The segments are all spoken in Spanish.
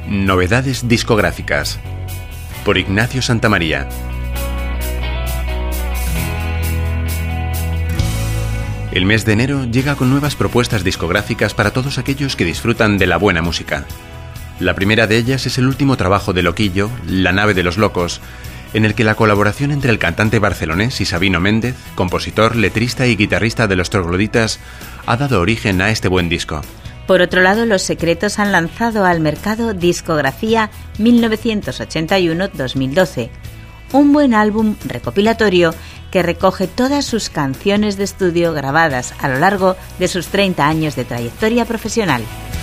Novedades discográficas por Ignacio Santamaría. El mes de enero llega con nuevas propuestas discográficas para todos aquellos que disfrutan de la buena música. La primera de ellas es el último trabajo de Loquillo, La nave de los locos, en el que la colaboración entre el cantante barcelonés y Sabino Méndez, compositor, letrista y guitarrista de Los Trogloditas, ha dado origen a este buen disco. Por otro lado, Los Secretos han lanzado al mercado Discografía 1981-2012, un buen álbum recopilatorio que recoge todas sus canciones de estudio grabadas a lo largo de sus 30 años de trayectoria profesional.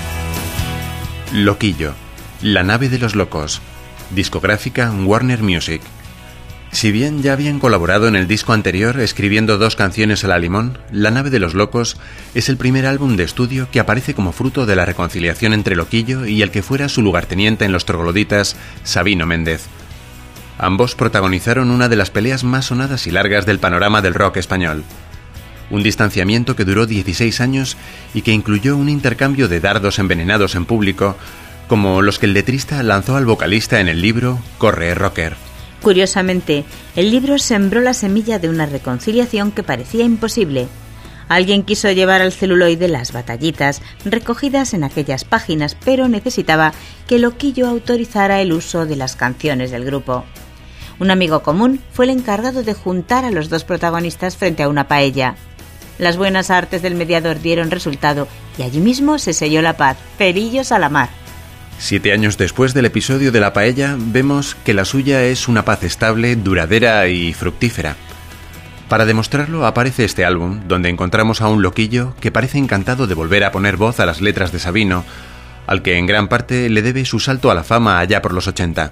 Loquillo, La nave de los locos, discográfica Warner Music. Si bien ya habían colaborado en el disco anterior escribiendo 2 canciones a la limón, La nave de los locos es el primer álbum de estudio que aparece como fruto de la reconciliación entre Loquillo y el que fuera su lugarteniente en Los Trogloditas, Sabino Méndez. Ambos protagonizaron una de las peleas más sonadas y largas del panorama del rock español. Un distanciamiento que duró 16 años y que incluyó un intercambio de dardos envenenados en público, como los que el letrista lanzó al vocalista en el libro Corre, Rocker. Curiosamente, el libro sembró la semilla de una reconciliación que parecía imposible. Alguien quiso llevar al celuloide las batallitas recogidas en aquellas páginas, pero necesitaba que Loquillo autorizara el uso de las canciones del grupo. Un amigo común fue el encargado de juntar a los 2 protagonistas frente a una paella. Las buenas artes del mediador dieron resultado y allí mismo se selló la paz. Pelillos a la mar. 7 años después del episodio de la paella, vemos que la suya es una paz estable, duradera y fructífera. Para demostrarlo aparece este álbum, donde encontramos a un Loquillo que parece encantado de volver a poner voz a las letras de Sabino, al que en gran parte le debe su salto a la fama allá por los 80.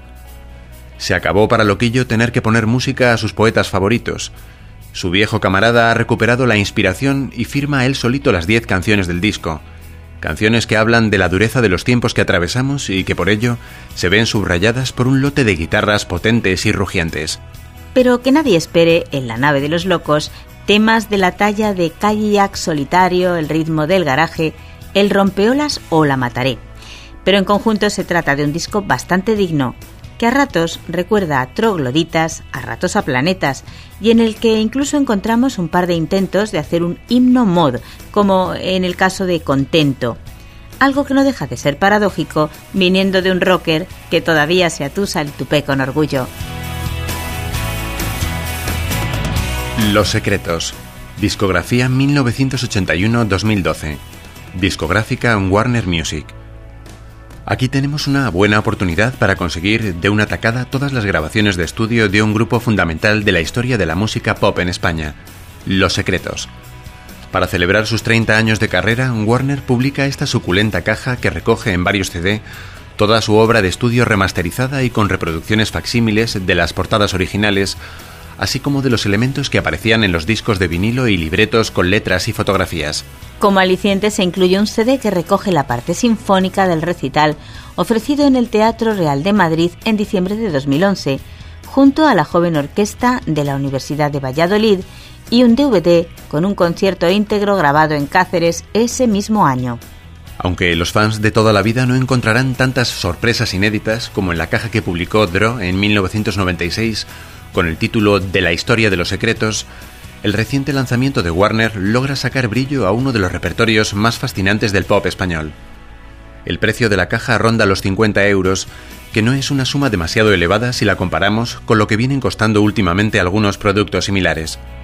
Se acabó para Loquillo tener que poner música a sus poetas favoritos. Su viejo camarada ha recuperado la inspiración y firma él solito las 10 canciones del disco. Canciones que hablan de la dureza de los tiempos que atravesamos y que por ello se ven subrayadas por un lote de guitarras potentes y rugientes. Pero que nadie espere en La nave de los locos temas de la talla de Cadillac Solitario, El ritmo del garaje, El rompeolas o La mataré. Pero en conjunto se trata de un disco bastante digno, que a ratos recuerda a Trogloditas, a ratos a Planetas, y en el que incluso encontramos un par de intentos de hacer un himno mod, como en el caso de Contento. Algo que no deja de ser paradójico viniendo de un rocker que todavía se atusa el tupé con orgullo. Los Secretos, discografía 1981-2012, discográfica Warner Music. Aquí tenemos una buena oportunidad para conseguir de una tacada todas las grabaciones de estudio de un grupo fundamental de la historia de la música pop en España, Los Secretos. Para celebrar sus 30 años de carrera, Warner publica esta suculenta caja que recoge en varios CD toda su obra de estudio remasterizada y con reproducciones facsímiles de las portadas originales, así como de los elementos que aparecían en los discos de vinilo y libretos con letras y fotografías. Como aliciente se incluye un CD que recoge la parte sinfónica del recital ofrecido en el Teatro Real de Madrid en diciembre de 2011, junto a la joven orquesta de la Universidad de Valladolid, y un DVD con un concierto íntegro grabado en Cáceres ese mismo año. Aunque los fans de toda la vida no encontrarán tantas sorpresas inéditas como en la caja que publicó Dro en 1996 con el título de La historia de los secretos, el reciente lanzamiento de Warner logra sacar brillo a uno de los repertorios más fascinantes del pop español. El precio de la caja ronda los 50 euros, que no es una suma demasiado elevada si la comparamos con lo que vienen costando últimamente algunos productos similares.